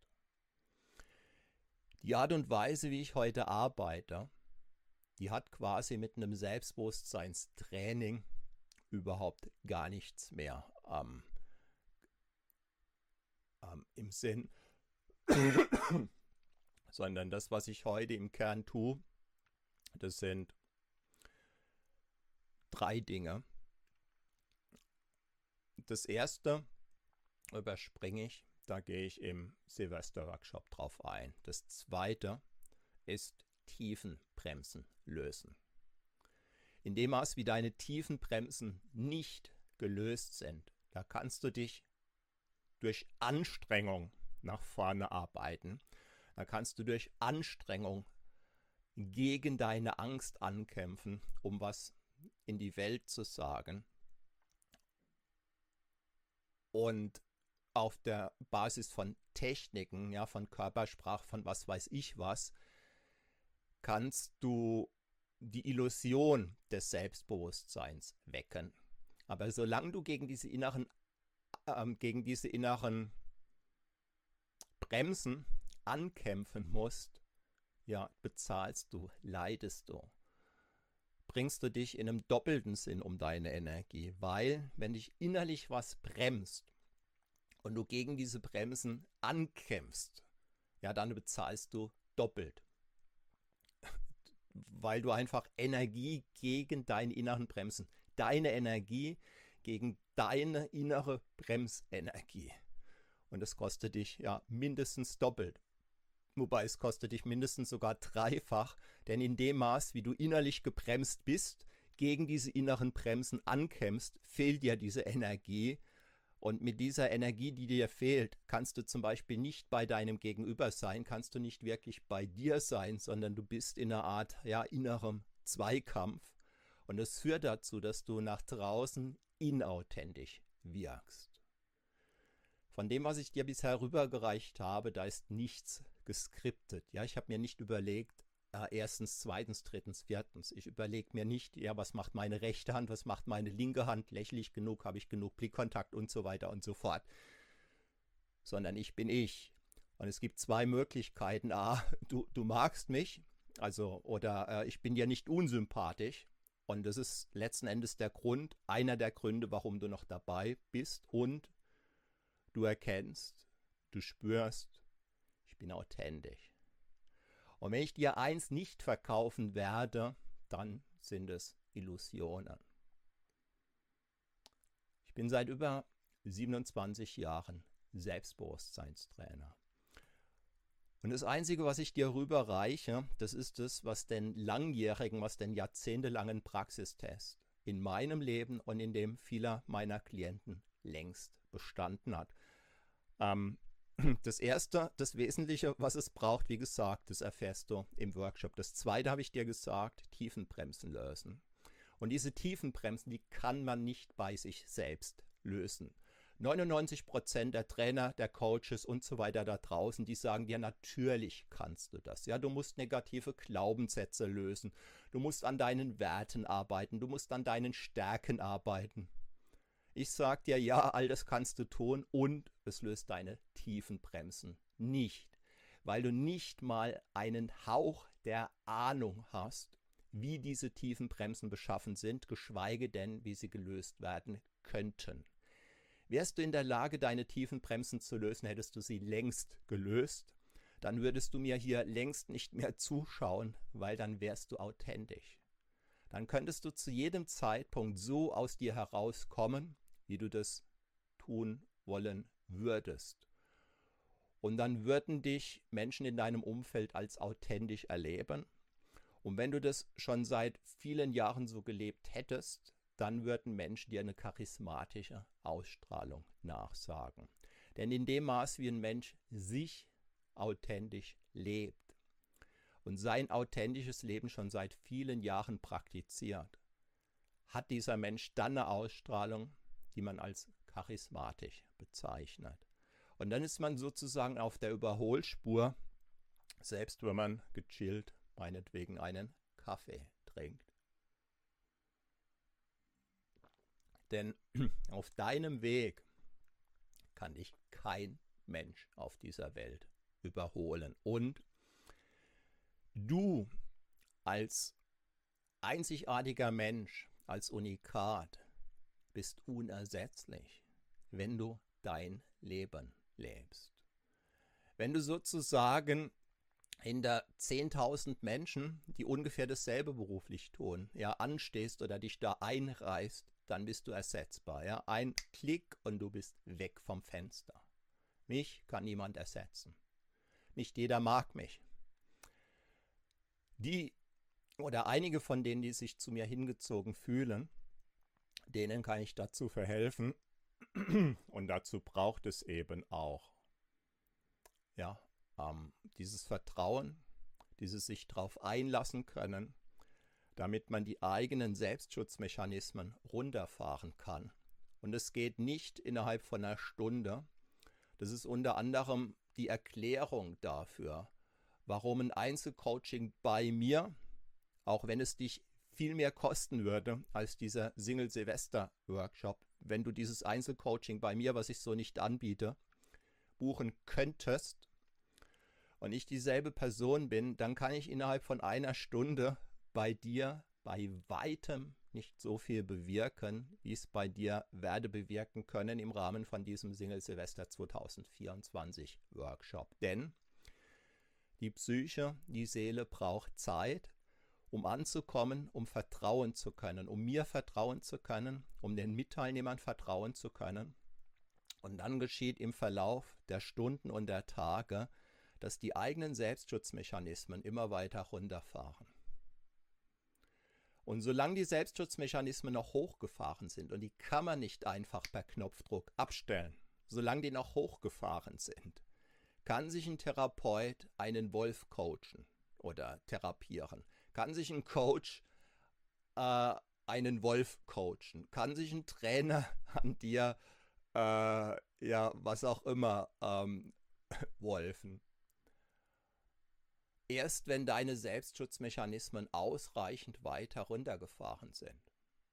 Die Art und Weise, wie ich heute arbeite, die hat quasi mit einem Selbstbewusstseinstraining überhaupt gar nichts mehr ähm, ähm, im Sinn, sondern das, was ich heute im Kern tue, das sind drei Dinge. Das erste überspringe ich. Da gehe ich im Silvester-Workshop drauf ein. Das zweite ist Tiefenbremsen lösen. In dem Maß, wie deine Tiefenbremsen nicht gelöst sind, da kannst du dich durch Anstrengung nach vorne arbeiten. dann kannst du durch Anstrengung gegen deine Angst ankämpfen, um was in die Welt zu sagen. Und auf der Basis von Techniken, ja, von Körpersprache, von was weiß ich was, kannst du die Illusion des Selbstbewusstseins wecken. Aber solange du gegen diese inneren, äh, gegen diese inneren Bremsen ankämpfen musst, ja, bezahlst du, leidest du, bringst du dich in einem doppelten Sinn um deine Energie, weil wenn dich innerlich was bremst und du gegen diese Bremsen ankämpfst, ja, dann bezahlst du doppelt, weil du einfach Energie gegen deine inneren Bremsen, deine Energie gegen deine innere Bremsenergie, und das kostet dich ja mindestens doppelt. Wobei es kostet dich mindestens sogar dreifach, denn in dem Maß, wie du innerlich gebremst bist, gegen diese inneren Bremsen ankämpfst, fehlt dir diese Energie. Und mit dieser Energie, die dir fehlt, kannst du zum Beispiel nicht bei deinem Gegenüber sein, kannst du nicht wirklich bei dir sein, sondern du bist in einer Art, ja, innerem Zweikampf. Und das führt dazu, dass du nach draußen inauthentisch wirkst. Von dem, was ich dir bisher rübergereicht habe, da ist nichts geskriptet. Ja, ich habe mir nicht überlegt, äh, erstens, zweitens, drittens, viertens. Ich überlege mir nicht, ja, was macht meine rechte Hand, was macht meine linke Hand, lächle ich genug, habe ich genug Blickkontakt und so weiter und so fort. Sondern ich bin ich. Und es gibt zwei Möglichkeiten. A, du, du magst mich, also, oder äh, ich bin dir nicht unsympathisch. Und das ist letzten Endes der Grund, einer der Gründe, warum du noch dabei bist. Und du erkennst, du spürst, ich bin authentisch. Und wenn ich dir eins nicht verkaufen werde, dann sind es Illusionen. Ich bin seit über siebenundzwanzig Jahren Selbstbewusstseinstrainer. Und das Einzige, was ich dir rüberreiche, das ist das, was den langjährigen, was den jahrzehntelangen Praxistest in meinem Leben und in dem vieler meiner Klienten längst bestanden hat. Ähm, das Erste, das Wesentliche, was es braucht, wie gesagt, das erfährst du im Workshop. Das Zweite habe ich dir gesagt, Tiefenbremsen lösen. Und diese Tiefenbremsen, die kann man nicht bei sich selbst lösen. neunundneunzig Prozent der Trainer, der Coaches und so weiter da draußen, die sagen dir, natürlich kannst du das. Ja, du musst negative Glaubenssätze lösen. Du musst an deinen Werten arbeiten. Du musst an deinen Stärken arbeiten. Ich sage dir, ja, all das kannst du tun und es löst deine Tiefenbremsen nicht, weil du nicht mal einen Hauch der Ahnung hast, wie diese Tiefenbremsen beschaffen sind, geschweige denn, wie sie gelöst werden könnten. Wärst du in der Lage, deine Tiefenbremsen zu lösen, hättest du sie längst gelöst, dann würdest du mir hier längst nicht mehr zuschauen, weil dann wärst du authentisch. Dann könntest du zu jedem Zeitpunkt so aus dir herauskommen, wie du das tun wollen würdest. Und dann würden dich Menschen in deinem Umfeld als authentisch erleben. Und wenn du das schon seit vielen Jahren so gelebt hättest, dann würden Menschen dir eine charismatische Ausstrahlung nachsagen. Denn in dem Maß, wie ein Mensch sich authentisch lebt und sein authentisches Leben schon seit vielen Jahren praktiziert, hat dieser Mensch dann eine Ausstrahlung, die man als charismatisch bezeichnet. Und dann ist man sozusagen auf der Überholspur, selbst wenn man gechillt meinetwegen einen Kaffee trinkt. Denn auf deinem Weg kann dich kein Mensch auf dieser Welt überholen. Und du als einzigartiger Mensch, als Unikat, bist unersetzlich, wenn du dein Leben lebst. Wenn du sozusagen hinter zehntausend Menschen, die ungefähr dasselbe beruflich tun, ja, anstehst oder dich da einreißt, dann bist du ersetzbar. Ja? Ein Klick und du bist weg vom Fenster. Mich kann niemand ersetzen. Nicht jeder mag mich. Die oder einige von denen, die sich zu mir hingezogen fühlen, denen kann ich dazu verhelfen. Und dazu braucht es eben auch, ja, ähm, dieses Vertrauen, dieses sich darauf einlassen können, damit man die eigenen Selbstschutzmechanismen runterfahren kann. Und es geht nicht innerhalb von einer Stunde. Das ist unter anderem die Erklärung dafür, warum ein Einzelcoaching bei mir, auch wenn es dich viel mehr kosten würde als dieser Single-Silvester-Workshop, wenn du dieses Einzelcoaching bei mir, was ich so nicht anbiete, buchen könntest und ich dieselbe Person bin, dann kann ich innerhalb von einer Stunde bei dir bei weitem nicht so viel bewirken, wie es bei dir werde bewirken können im Rahmen von diesem Single-Silvester zwanzig vierundzwanzig Workshop. Denn die Psyche, die Seele braucht Zeit, um anzukommen, um vertrauen zu können, um mir vertrauen zu können, um den Mitteilnehmern vertrauen zu können. Und dann geschieht im Verlauf der Stunden und der Tage, dass die eigenen Selbstschutzmechanismen immer weiter runterfahren. Und solange die Selbstschutzmechanismen noch hochgefahren sind, und die kann man nicht einfach per Knopfdruck abstellen, solange die noch hochgefahren sind, kann sich ein Therapeut einen Wolf coachen oder therapieren, kann sich ein Coach äh, einen Wolf coachen, kann sich ein Trainer an dir, äh, ja, was auch immer, ähm, wolfen. Erst wenn deine Selbstschutzmechanismen ausreichend weit heruntergefahren sind,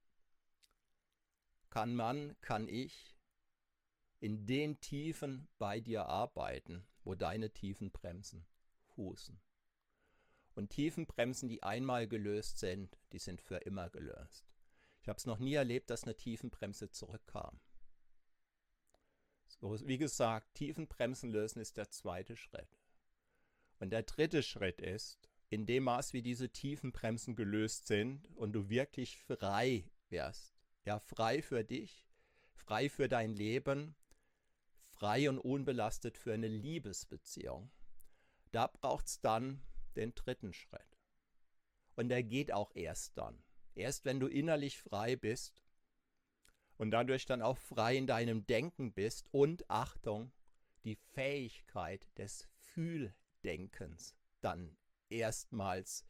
kann man, kann ich in den Tiefen bei dir arbeiten, wo deine Tiefenbremsen fußen. Und Tiefenbremsen, die einmal gelöst sind, die sind für immer gelöst. Ich habe es noch nie erlebt, dass eine Tiefenbremse zurückkam. So, wie gesagt, Tiefenbremsen lösen ist der zweite Schritt. Und der dritte Schritt ist, in dem Maß, wie diese Tiefenbremsen gelöst sind und du wirklich frei wirst, ja, frei für dich, frei für dein Leben, frei und unbelastet für eine Liebesbeziehung, da braucht es dann den dritten Schritt. Und der geht auch erst dann. Erst wenn du innerlich frei bist und dadurch dann auch frei in deinem Denken bist und, Achtung, die Fähigkeit des Fühldenkens dann erstmals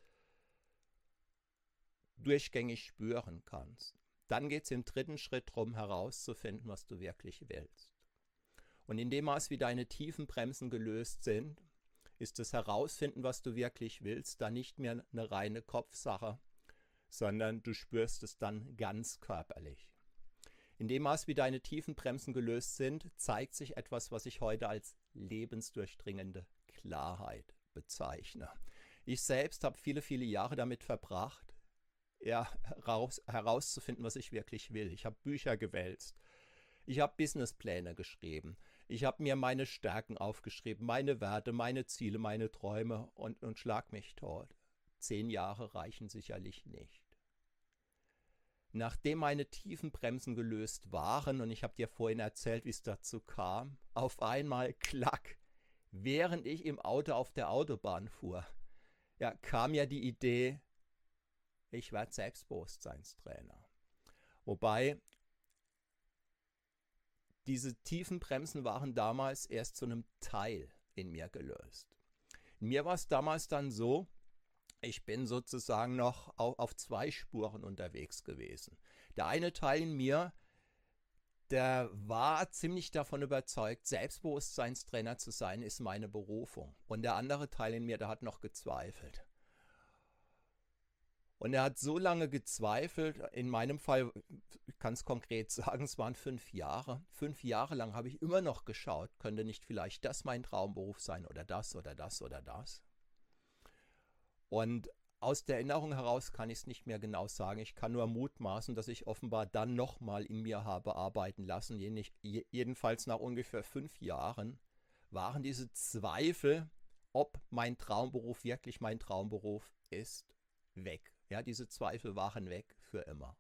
durchgängig spüren kannst. Dann geht es im dritten Schritt darum, herauszufinden, was du wirklich willst. Und in dem Maß, wie deine Tiefenbremsen gelöst sind, ist das Herausfinden, was du wirklich willst, dann nicht mehr eine reine Kopfsache, sondern du spürst es dann ganz körperlich. In dem Maß, wie deine Tiefenbremsen gelöst sind, zeigt sich etwas, was ich heute als lebensdurchdringende Klarheit bezeichne. Ich selbst habe viele, viele Jahre damit verbracht, ja, heraus, herauszufinden, was ich wirklich will. Ich habe Bücher gewälzt. Ich habe Businesspläne geschrieben. Ich habe mir meine Stärken aufgeschrieben, meine Werte, meine Ziele, meine Träume und, und schlag mich tot. Zehn Jahre reichen sicherlich nicht. Nachdem meine Tiefenbremsen gelöst waren, und ich habe dir vorhin erzählt, wie es dazu kam, auf einmal klack, während ich im Auto auf der Autobahn fuhr, ja, kam ja die Idee, ich werde Selbstbewusstseinstrainer. Wobei diese Tiefenbremsen waren damals erst zu einem Teil in mir gelöst. In mir war es damals dann so, ich bin sozusagen noch auf, auf zwei Spuren unterwegs gewesen. Der eine Teil in mir, der war ziemlich davon überzeugt, Selbstbewusstseinstrainer zu sein, ist meine Berufung. Und der andere Teil in mir, der hat noch gezweifelt. Und er hat so lange gezweifelt, in meinem Fall, ich kann es konkret sagen, es waren fünf Jahre. Fünf Jahre lang habe ich immer noch geschaut, könnte nicht vielleicht das mein Traumberuf sein oder das oder das oder das. Und aus der Erinnerung heraus kann ich es nicht mehr genau sagen. Ich kann nur mutmaßen, dass ich offenbar dann nochmal in mir habe arbeiten lassen. Jedenfalls nach ungefähr fünf Jahren waren diese Zweifel, ob mein Traumberuf wirklich mein Traumberuf ist, weg. Ja, diese Zweifel waren weg für immer.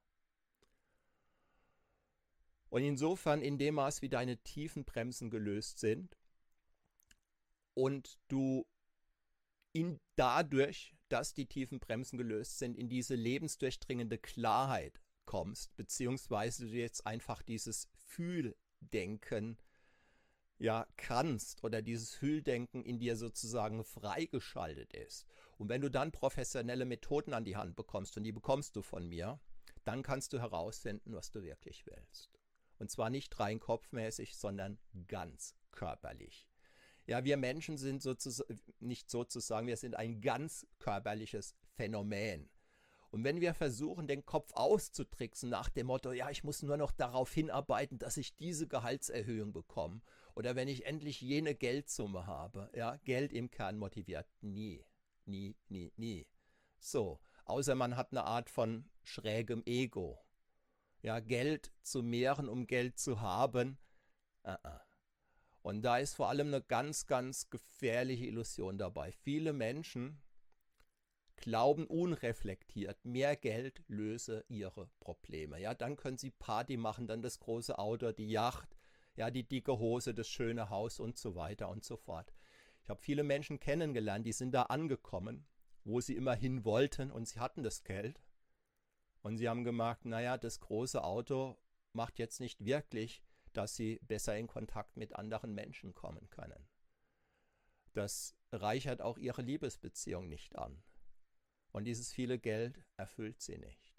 Und insofern, in dem Maß, wie deine Tiefenbremsen gelöst sind und du in dadurch, dass die Tiefenbremsen gelöst sind, in diese lebensdurchdringende Klarheit kommst, beziehungsweise du jetzt einfach dieses Fühldenken ja, kannst oder dieses Fühldenken in dir sozusagen freigeschaltet ist. Und wenn du dann professionelle Methoden an die Hand bekommst, und die bekommst du von mir, dann kannst du herausfinden, was du wirklich willst. Und zwar nicht rein kopfmäßig, sondern ganz körperlich. Ja, wir Menschen sind sozusagen, nicht sozusagen, wir sind ein ganz körperliches Phänomen. Und wenn wir versuchen, den Kopf auszutricksen nach dem Motto, ja, ich muss nur noch darauf hinarbeiten, dass ich diese Gehaltserhöhung bekomme, oder wenn ich endlich jene Geldsumme habe, ja, Geld im Kern motiviert nie, nie, nie, nie. So, außer man hat eine Art von schrägem Ego. Ja, Geld zu mehren, um Geld zu haben, uh -uh. Und da ist vor allem eine ganz, ganz gefährliche Illusion dabei. Viele Menschen glauben unreflektiert, mehr Geld löse ihre Probleme. Ja, dann können sie Party machen, dann das große Auto, die Yacht, ja, die dicke Hose, das schöne Haus und so weiter und so fort. Ich habe viele Menschen kennengelernt, die sind da angekommen, wo sie immer hin wollten, und sie hatten das Geld. Und sie haben gemerkt, naja, das große Auto macht jetzt nicht wirklich, dass sie besser in Kontakt mit anderen Menschen kommen können. Das reichert auch ihre Liebesbeziehung nicht an. Und dieses viele Geld erfüllt sie nicht.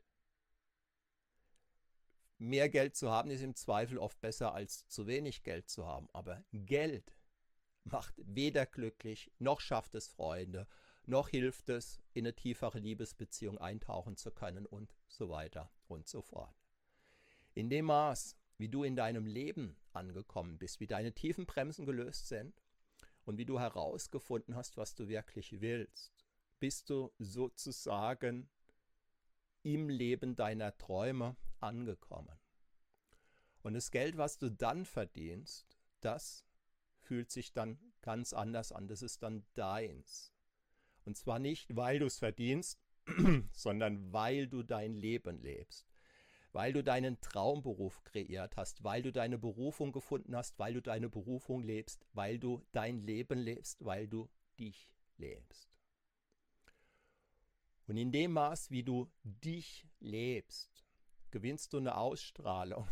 Mehr Geld zu haben ist im Zweifel oft besser als zu wenig Geld zu haben. Aber Geld macht weder glücklich, noch schafft es Freunde, noch hilft es, in eine tiefere Liebesbeziehung eintauchen zu können und so weiter und so fort. In dem Maß, wie du in deinem Leben angekommen bist, wie deine tiefen Bremsen gelöst sind und wie du herausgefunden hast, was du wirklich willst, bist du sozusagen im Leben deiner Träume angekommen. Und das Geld, was du dann verdienst, das fühlt sich dann ganz anders an. Das ist dann deins. Und zwar nicht, weil du es verdienst, sondern weil du dein Leben lebst. Weil du deinen Traumberuf kreiert hast, weil du deine Berufung gefunden hast, weil du deine Berufung lebst, weil du dein Leben lebst, weil du dich lebst. Und in dem Maß, wie du dich lebst, gewinnst du eine Ausstrahlung,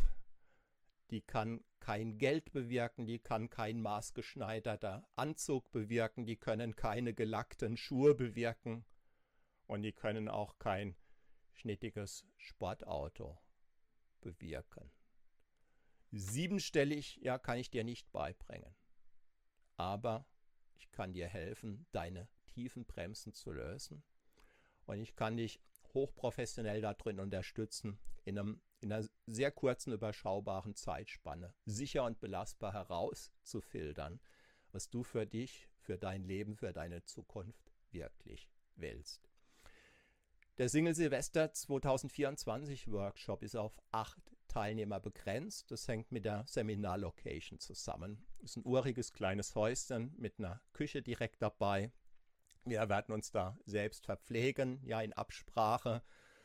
die kann kein Geld bewirken, die kann kein maßgeschneiderter Anzug bewirken, die können keine gelackten Schuhe bewirken und die können auch kein schnittiges Sportauto bewirken. Siebenstellig, ja, kann ich dir nicht beibringen, aber ich kann dir helfen, deine tiefen Bremsen zu lösen. Und ich kann dich hochprofessionell darin unterstützen, in, einem, in einer sehr kurzen, überschaubaren Zeitspanne sicher und belastbar herauszufiltern, was du für dich, für dein Leben, für deine Zukunft wirklich willst. Der Single Silvester zwanzig vierundzwanzig Workshop ist auf acht Teilnehmer begrenzt. Das hängt mit der Seminarlocation zusammen. Es ist ein uriges kleines Häuschen mit einer Küche direkt dabei. Wir werden uns da selbst verpflegen, ja, in Absprache,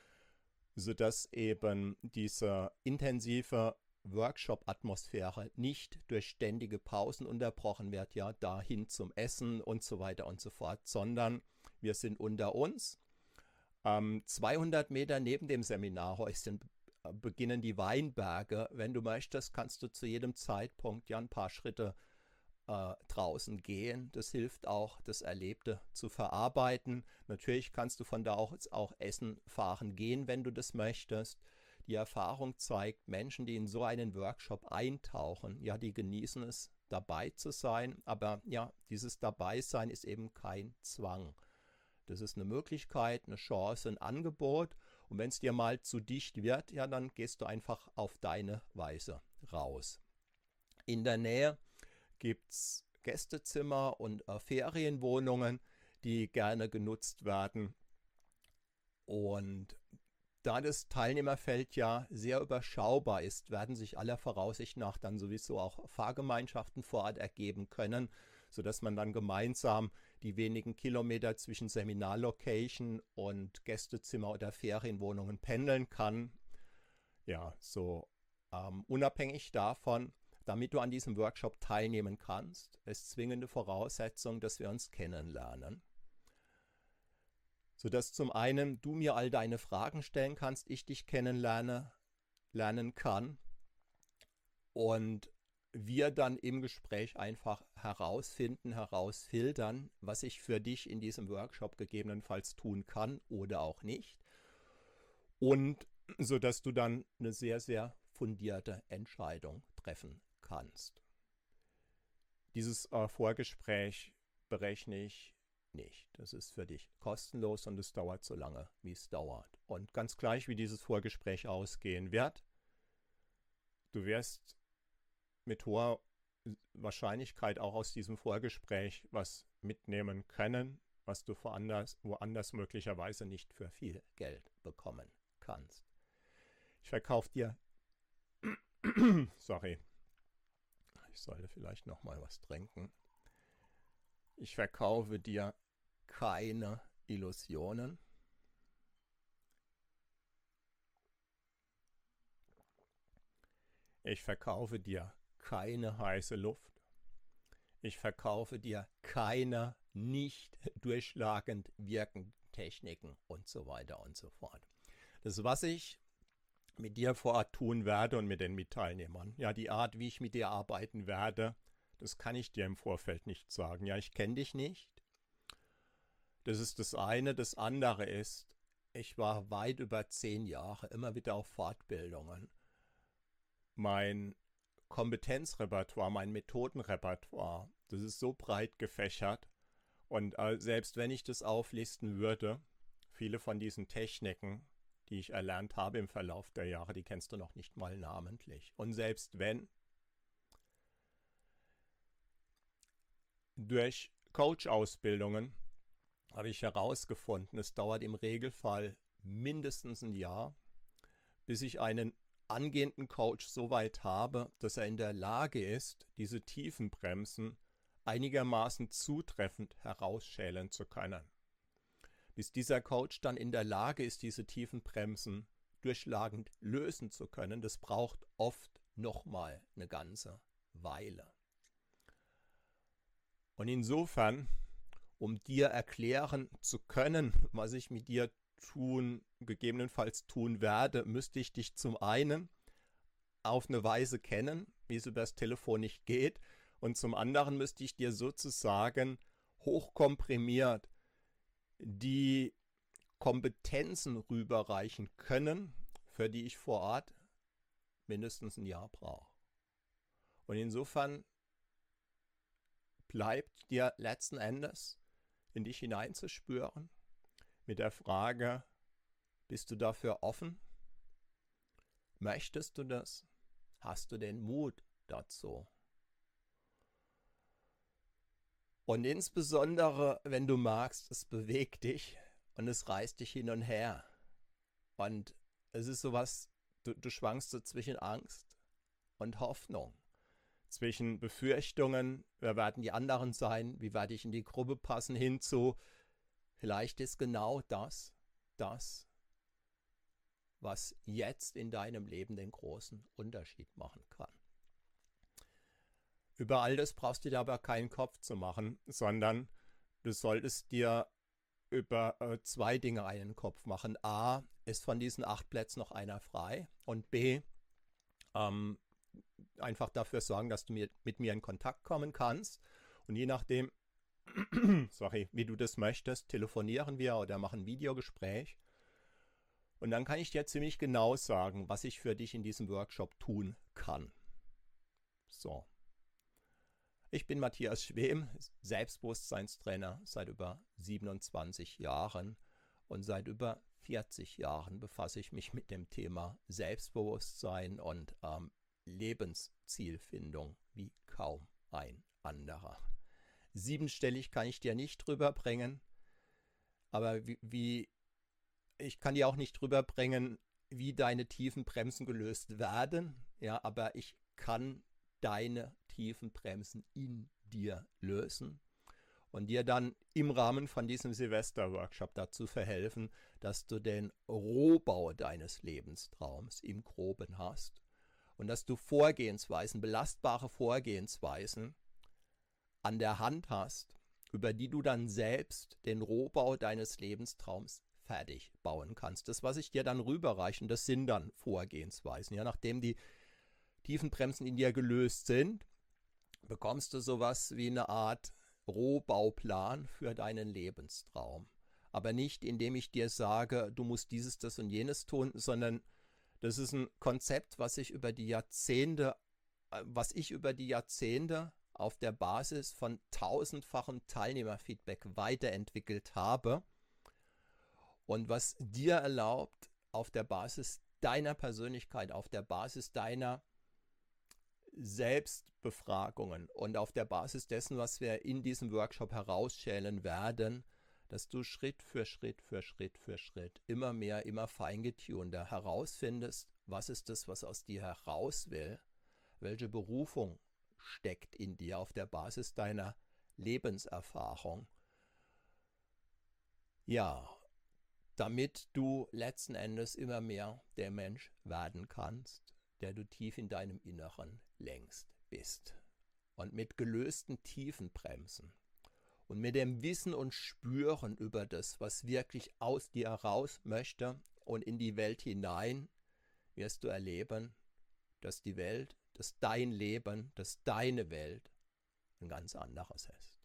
sodass eben diese intensive Workshop-Atmosphäre nicht durch ständige Pausen unterbrochen wird, ja, dahin zum Essen und so weiter und so fort, sondern wir sind unter uns. Ähm, zweihundert Meter neben dem Seminarhäuschen beginnen die Weinberge. Wenn du möchtest, kannst du zu jedem Zeitpunkt ja ein paar Schritte äh, draußen gehen. Das hilft auch, das Erlebte zu verarbeiten. Natürlich kannst du von da aus auch essen, fahren, gehen, wenn du das möchtest. Die Erfahrung zeigt, Menschen, die in so einen Workshop eintauchen, ja, die genießen es, dabei zu sein. Aber ja, dieses Dabeisein ist eben kein Zwang. Das ist eine Möglichkeit, eine Chance, ein Angebot. Und wenn es dir mal zu dicht wird, ja, dann gehst du einfach auf deine Weise raus. In der Nähe gibt es Gästezimmer und äh, Ferienwohnungen, die gerne genutzt werden. Und da das Teilnehmerfeld ja sehr überschaubar ist, werden sich aller Voraussicht nach dann sowieso auch Fahrgemeinschaften vor Ort ergeben können, sodass man dann gemeinsam die wenigen Kilometer zwischen Seminarlocation und Gästezimmer oder Ferienwohnungen pendeln kann. Ja, so ähm, unabhängig davon, damit du an diesem Workshop teilnehmen kannst, ist zwingende Voraussetzung, dass wir uns kennenlernen. Sodass zum einen du mir all deine Fragen stellen kannst, ich dich kennenlerne, lernen kann und wir dann im Gespräch einfach herausfinden, herausfiltern, was ich für dich in diesem Workshop gegebenenfalls tun kann oder auch nicht. Und so dass du dann eine sehr, sehr fundierte Entscheidung treffen kannst. Dieses äh, Vorgespräch berechne ich nicht. Das ist für dich kostenlos und es dauert so lange, wie es dauert. Und ganz gleich, wie dieses Vorgespräch ausgehen wird, du wirst mit hoher Wahrscheinlichkeit auch aus diesem Vorgespräch was mitnehmen können, was du woanders, woanders möglicherweise nicht für viel Geld bekommen kannst. Ich verkaufe dir, sorry, ich sollte vielleicht noch mal was trinken. Ich verkaufe dir keine Illusionen. Ich verkaufe dir keine heiße Luft. Ich verkaufe dir keine nicht durchschlagend wirkenden Techniken und so weiter und so fort. Das, was ich mit dir vor Ort tun werde und mit den Mitteilnehmern, ja, die Art, wie ich mit dir arbeiten werde, das kann ich dir im Vorfeld nicht sagen. Ja, ich kenne dich nicht. Das ist das eine. Das andere ist, ich war weit über zehn Jahre immer wieder auf Fortbildungen. Mein Kompetenzrepertoire, mein Methodenrepertoire, das ist so breit gefächert. Und äh, selbst wenn ich das auflisten würde, viele von diesen Techniken, die ich erlernt habe im Verlauf der Jahre, die kennst du noch nicht mal namentlich. Und selbst wenn, durch Coach-Ausbildungen habe ich herausgefunden, es dauert im Regelfall mindestens ein Jahr, bis ich einen angehenden Coach so weit habe, dass er in der Lage ist, diese Tiefenbremsen einigermaßen zutreffend herausschälen zu können. Bis dieser Coach dann in der Lage ist, diese Tiefenbremsen durchschlagend lösen zu können, das braucht oft nochmal eine ganze Weile. Und insofern, um dir erklären zu können, was ich mit dir tun, gegebenenfalls tun werde, müsste ich dich zum einen auf eine Weise kennen, wie es über das Telefon nicht geht, und zum anderen müsste ich dir sozusagen hochkomprimiert die Kompetenzen rüberreichen können, für die ich vor Ort mindestens ein Jahr brauche. Und insofern bleibt dir letzten Endes in dich hineinzuspüren mit der Frage, bist du dafür offen? Möchtest du das? Hast du den Mut dazu? Und insbesondere, wenn du magst, es bewegt dich und es reißt dich hin und her. Und es ist sowas, du, du schwankst so zwischen Angst und Hoffnung. Zwischen Befürchtungen, wer werden die anderen sein, wie werde ich in die Gruppe passen, hinzu, vielleicht ist genau das, das, was jetzt in deinem Leben den großen Unterschied machen kann. Über all das brauchst du dir aber keinen Kopf zu machen, sondern du solltest dir über äh, zwei Dinge einen Kopf machen. A, ist von diesen acht Plätzen noch einer frei? Und B, ähm, einfach dafür sorgen, dass du mir, mit mir in Kontakt kommen kannst. Und je nachdem, sorry, wie du das möchtest, telefonieren wir oder machen ein Videogespräch. Und dann kann ich dir ziemlich genau sagen, was ich für dich in diesem Workshop tun kann. So. Ich bin Matthias Schwem, Selbstbewusstseinstrainer seit über siebenundzwanzig Jahren und seit über vierzig Jahren befasse ich mich mit dem Thema Selbstbewusstsein und ähm, Lebenszielfindung wie kaum ein anderer. Siebenstellig kann ich dir nicht drüber bringen, aber wie, wie ich kann dir auch nicht drüber bringen, wie deine tiefen Bremsen gelöst werden, ja, aber ich kann deine tiefen Bremsen in dir lösen und dir dann im Rahmen von diesem Silvester-Workshop dazu verhelfen, dass du den Rohbau deines Lebenstraums im Groben hast und dass du Vorgehensweisen, belastbare Vorgehensweisen an der Hand hast, über die du dann selbst den Rohbau deines Lebenstraums fertig bauen kannst. Das, was ich dir dann rüberreiche, das sind dann Vorgehensweisen, ja, nachdem die Tiefenbremsen in dir gelöst sind, bekommst du sowas wie eine Art Rohbauplan für deinen Lebenstraum. Aber nicht, indem ich dir sage, du musst dieses, das und jenes tun, sondern das ist ein Konzept, was ich über die Jahrzehnte, was ich über die Jahrzehnte auf der Basis von tausendfachem Teilnehmerfeedback weiterentwickelt habe und was dir erlaubt, auf der Basis deiner Persönlichkeit, auf der Basis deiner Selbstbefragungen und auf der Basis dessen, was wir in diesem Workshop herausschälen werden, dass du Schritt für Schritt für Schritt für Schritt immer mehr, immer feingetunter herausfindest, was ist das, was aus dir heraus will, welche Berufung steckt in dir auf der Basis deiner Lebenserfahrung. Ja, damit du letzten Endes immer mehr der Mensch werden kannst, der du tief in deinem Inneren längst bist. Und mit gelösten Tiefenbremsen und mit dem Wissen und Spüren über das, was wirklich aus dir heraus möchte und in die Welt hinein, wirst du erleben, dass die Welt, dass dein Leben, dass deine Welt ein ganz anderes ist.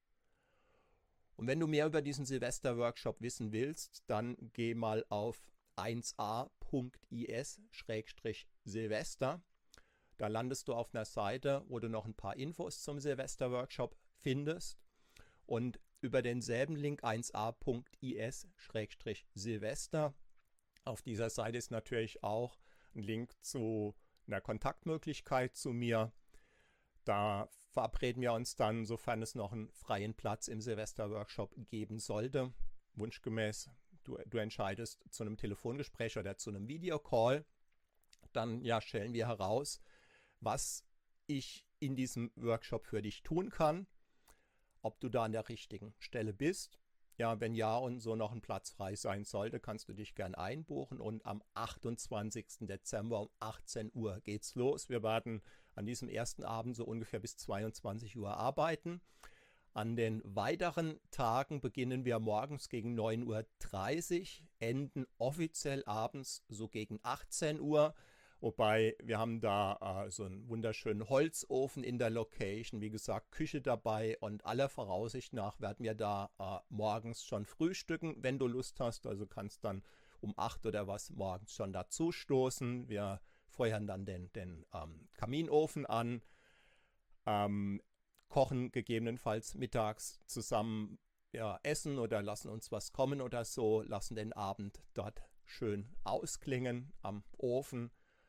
Und wenn du mehr über diesen Silvester-Workshop wissen willst, dann geh mal auf eins a punkt is Schrägstrich Silvester. Da landest du auf einer Seite, wo du noch ein paar Infos zum Silvester-Workshop findest. Und über denselben Link eins a punkt is Schrägstrich Silvester. Auf dieser Seite ist natürlich auch ein Link zu einer Kontaktmöglichkeit zu mir. Da verabreden wir uns dann, sofern es noch einen freien Platz im Silvester-Workshop geben sollte. Wunschgemäß, du, du entscheidest zu einem Telefongespräch oder zu einem Videocall. Dann ja, stellen wir heraus, was ich in diesem Workshop für dich tun kann. Ob du da an der richtigen Stelle bist. Ja, wenn ja und so noch ein Platz frei sein sollte, kannst du dich gern einbuchen. Und am achtundzwanzigsten Dezember um achtzehn Uhr geht's los. Wir werden an diesem ersten Abend so ungefähr bis zweiundzwanzig Uhr arbeiten. An den weiteren Tagen beginnen wir morgens gegen neun Uhr dreißig, enden offiziell abends so gegen achtzehn Uhr. Wobei wir haben da äh, so einen wunderschönen Holzofen in der Location, wie gesagt, Küche dabei und aller Voraussicht nach werden wir da äh, morgens schon frühstücken, wenn du Lust hast. Also kannst dann um acht oder was morgens schon dazu stoßen. Wir feuern dann den, den ähm, Kaminofen an, ähm, kochen gegebenenfalls mittags zusammen ja, essen oder lassen uns was kommen oder so, lassen den Abend dort schön ausklingen am Ofen.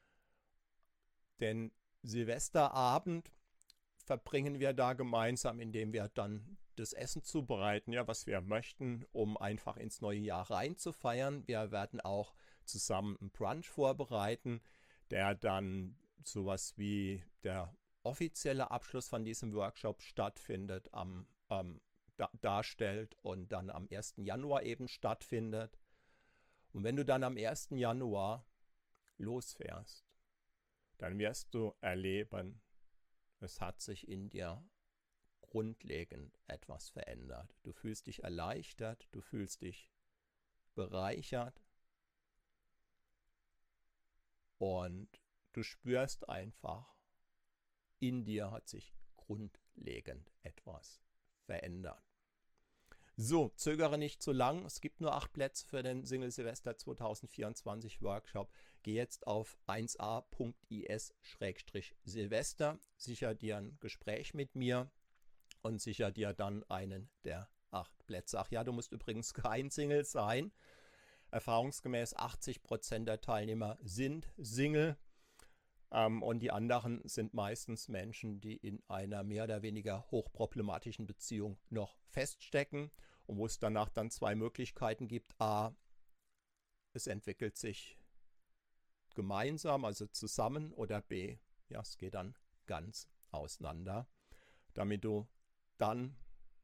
Den Silvesterabend verbringen wir da gemeinsam, indem wir dann das Essen zubereiten, ja, was wir möchten, um einfach ins neue Jahr reinzufeiern. Wir werden auch zusammen einen Brunch vorbereiten, der dann sowas wie der offizielle Abschluss von diesem Workshop stattfindet, am, ähm, da, darstellt und dann am ersten Januar eben stattfindet. Und wenn du dann am ersten Januar losfährst, dann wirst du erleben, es hat sich in dir grundlegend etwas verändert. Du fühlst dich erleichtert, du fühlst dich bereichert und du spürst einfach, in dir hat sich grundlegend etwas verändert. So, zögere nicht zu lang. Es gibt nur acht Plätze für den Single Silvester zwanzig vierundzwanzig Workshop. Geh jetzt auf eins a punkt is Schrägstrich Silvester, sicher dir ein Gespräch mit mir und sicher dir dann einen der acht Plätze. Ach ja, du musst übrigens kein Single sein. Erfahrungsgemäß achtzig Prozent der Teilnehmer sind Single. Ähm, und die anderen sind meistens Menschen, die in einer mehr oder weniger hochproblematischen Beziehung noch feststecken und wo es danach dann zwei Möglichkeiten gibt. A, es entwickelt sich gemeinsam, also zusammen, oder B, ja, es geht dann ganz auseinander, damit du dann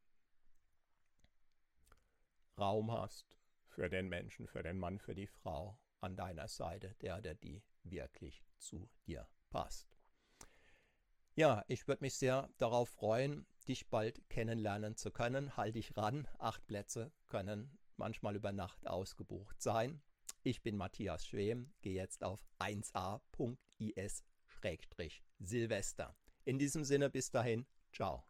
Raum hast für den Menschen, für den Mann, für die Frau an deiner Seite, der oder die wirklich zu dir passt. Ja, ich würde mich sehr darauf freuen, dich bald kennenlernen zu können. Halt dich ran, acht Plätze können manchmal über Nacht ausgebucht sein. Ich bin Matthias Schwem, gehe jetzt auf eins a punkt is Silvester. In diesem Sinne, bis dahin, ciao.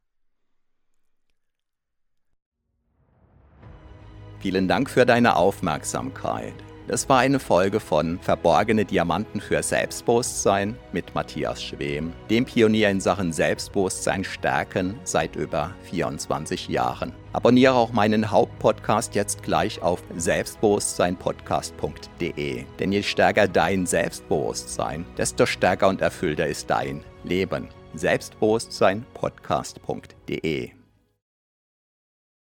Vielen Dank für deine Aufmerksamkeit. Das war eine Folge von Verborgene Diamanten für Selbstbewusstsein mit Matthias Schwem, dem Pionier in Sachen Selbstbewusstsein stärken seit über vierundzwanzig Jahren. Abonniere auch meinen Hauptpodcast jetzt gleich auf selbstbewusstsein podcast punkt de, denn je stärker dein Selbstbewusstsein, desto stärker und erfüllter ist dein Leben. selbstbewusstsein podcast punkt de